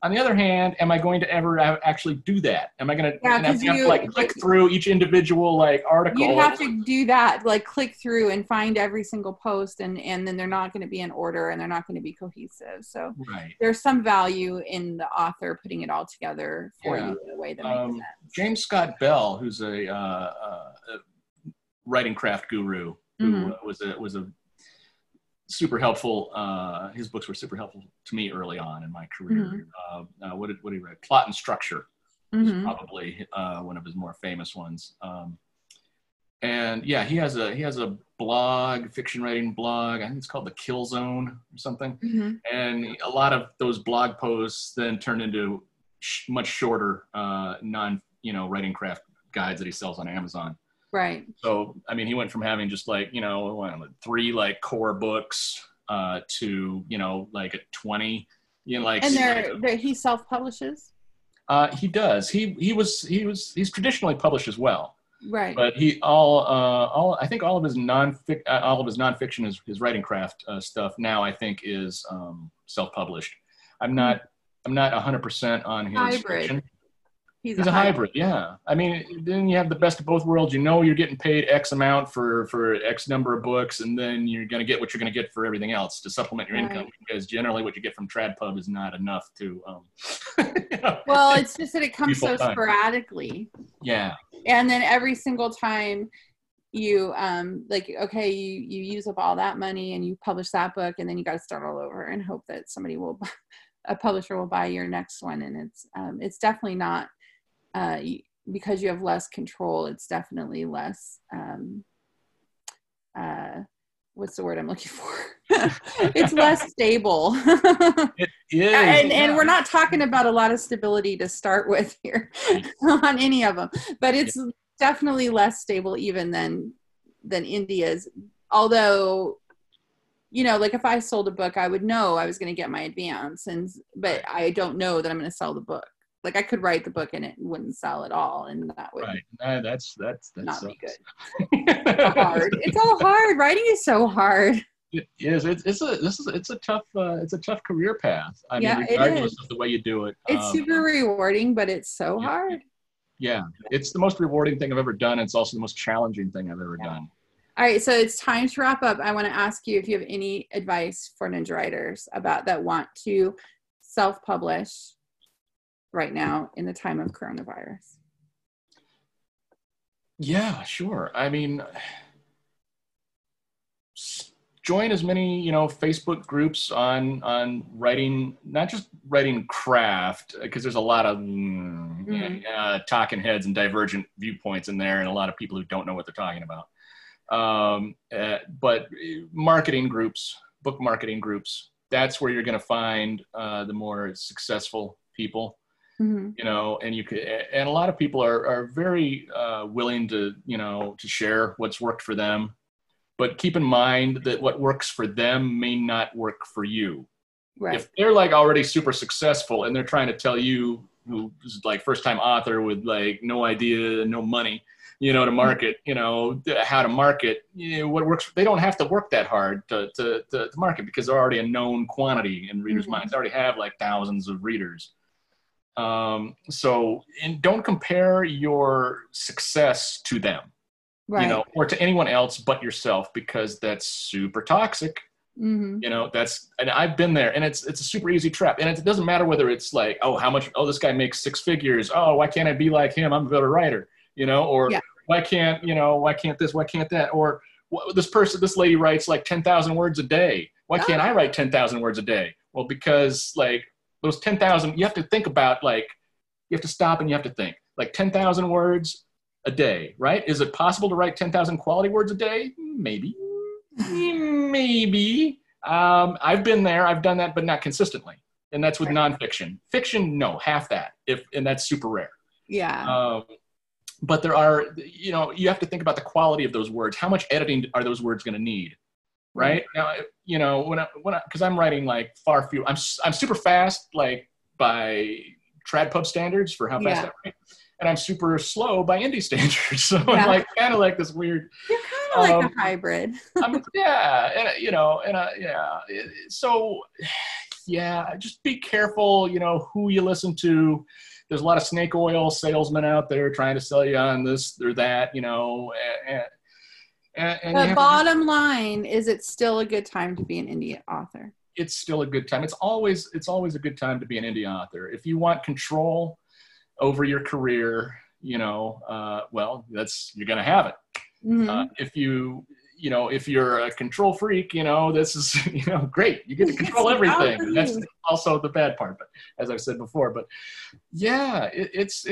Speaker 2: On the other hand, am I going to ever actually do that? Am I going to,
Speaker 1: Yeah,
Speaker 2: and I'm
Speaker 1: because
Speaker 2: going to like click through each individual like article?
Speaker 1: You have to do that, like click through and find every single post, and then they're not going to be in order and they're not going to be cohesive. So there's some value in the author putting it all together for you in a way that makes sense.
Speaker 2: James Scott Bell, who's a writing craft guru, who was a super helpful. His books were super helpful to me early on in my career. What did he write? Plot and Structure is probably one of his more famous ones. And yeah, he has a blog, fiction writing blog. I think it's called The Kill Zone or something. And a lot of those blog posts then turn into much shorter writing craft guides that he sells on Amazon.
Speaker 1: Right.
Speaker 2: So, I mean, he went from having just like, 3 like core books to, like 20,
Speaker 1: and he self-publishes.
Speaker 2: He does. He's traditionally published as well.
Speaker 1: Right.
Speaker 2: But I think all of his nonfiction, his writing craft stuff now I think is self-published. I'm not 100% on his
Speaker 1: hybrid.
Speaker 2: Fiction.
Speaker 1: He's
Speaker 2: a hybrid, yeah. I mean, then you have the best of both worlds. You're getting paid X amount for X number of books, and then you're going to get what you're going to get for everything else to supplement your income, because generally what you get from TradPub is not enough to.
Speaker 1: Well, it's just that it comes so sporadically.
Speaker 2: Yeah.
Speaker 1: And then every single time you you use up all that money and you publish that book, and then you got to start all over and hope that a publisher will buy your next one. And it's definitely not. Because you have less control, it's definitely less, what's the word I'm looking for? It's less stable.
Speaker 2: It is.
Speaker 1: And we're not talking about a lot of stability to start with here on any of them, but it's definitely less stable even than India's. Although, like if I sold a book, I would know I was going to get my advance, but I don't know that I'm going to sell the book. Like I could write the book and it wouldn't sell at all, and that would
Speaker 2: that's
Speaker 1: not be good. It's hard. It's all hard. Writing is so hard.
Speaker 2: It is. It's a tough career path. I mean,
Speaker 1: regardless
Speaker 2: of the way you do it.
Speaker 1: It's super rewarding, but it's so hard.
Speaker 2: Yeah, it's the most rewarding thing I've ever done. It's also the most challenging thing I've ever done.
Speaker 1: All right, so it's time to wrap up. I want to ask you if you have any advice for ninja writers that want to self-publish right now in the time of coronavirus.
Speaker 2: Yeah, sure. I mean, join as many, Facebook groups on writing, not just writing craft, because there's a lot of talking heads and divergent viewpoints in there, and a lot of people who don't know what they're talking about. But marketing groups, book marketing groups, that's where you're going to find the more successful people. And and a lot of people are very willing to share what's worked for them, but keep in mind that what works for them may not work for you.
Speaker 1: Right.
Speaker 2: If they're like already super successful and they're trying to tell you, who is like first time author with like no idea, no money, to market, how to market, what works. They don't have to work that hard to market, because they're already a known quantity in readers' minds. They already have like thousands of readers. So don't compare your success to them, or to anyone else but yourself, because that's super toxic. And I've been there, and it's a super easy trap. And it doesn't matter whether it's like, this guy makes 6 figures. Oh, why can't I be like him? I'm a better writer, or why can't this, why can't that? Or this lady writes like 10,000 words a day. Why can't I write 10,000 words a day? Well, because like, those 10,000, you have to think about, like, you have to stop and you have to think, like 10,000 words a day, right? Is it possible to write 10,000 quality words a day? Maybe. I've been there, I've done that, but not consistently. And that's with nonfiction. Fiction, no, half that, and that's super rare.
Speaker 1: Yeah.
Speaker 2: But there are, you have to think about the quality of those words. How much editing are those words going to need? Right now, because I'm writing like far fewer. I'm super fast, like by TradPub standards for how fast I write, and I'm super slow by indie standards. So I'm like kind of like this weird.
Speaker 1: You're kind of like a hybrid.
Speaker 2: So yeah, just be careful, you know, who you listen to. There's a lot of snake oil salesmen out there trying to sell you on this or that, you know, and
Speaker 1: The bottom line is it's still a good time to be an indie author.
Speaker 2: it's still a good time. It's always a good time to be an indie author. If you want control over your career, you know, well, you're going to have it.
Speaker 1: Mm-hmm.
Speaker 2: If you're a control freak, you know, this is, you know, great. You get to control everything. And that's also the bad part, but as I've said before, but yeah, it's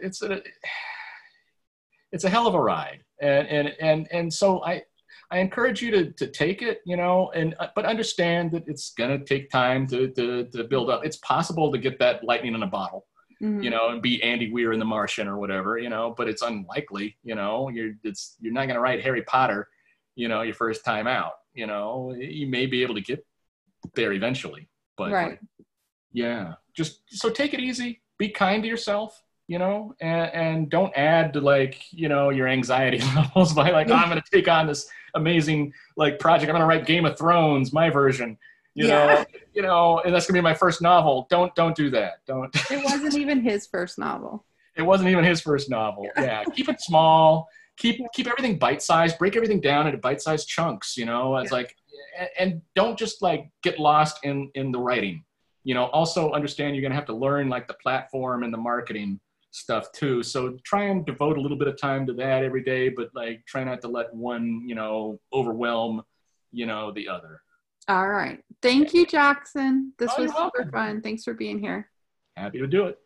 Speaker 2: a hell of a ride. And so I encourage you to take it, you know, but understand that it's going to take time to build up. It's possible to get that lightning in a bottle.
Speaker 1: Mm-hmm.
Speaker 2: You know, and be Andy Weir in The Martian or whatever, you know, but it's unlikely, you know, you're not going to write Harry Potter, you know, your first time out, you know, you may be able to get there eventually, but
Speaker 1: right.
Speaker 2: Yeah, just, so take it easy, be kind to yourself, you know, and don't add to, like, you know, your anxiety levels by like, oh, I'm going to take on this amazing like project. I'm going to write Game of Thrones, my version. You know, and that's gonna be my first novel. Don't do that. Don't.
Speaker 1: It wasn't even his first novel.
Speaker 2: It wasn't even his first novel. Yeah, keep it small. Keep everything bite-sized. Break everything down into bite-sized chunks. You know, it's like, and don't just like get lost in the writing. You know, also understand you're gonna have to learn like the platform and the marketing stuff too. So try and devote a little bit of time to that every day, but like try not to let one, you know, overwhelm, you know, the other.
Speaker 1: All right. Thank you, Jackson. This was super fun. Thanks for being here.
Speaker 2: Happy to do it.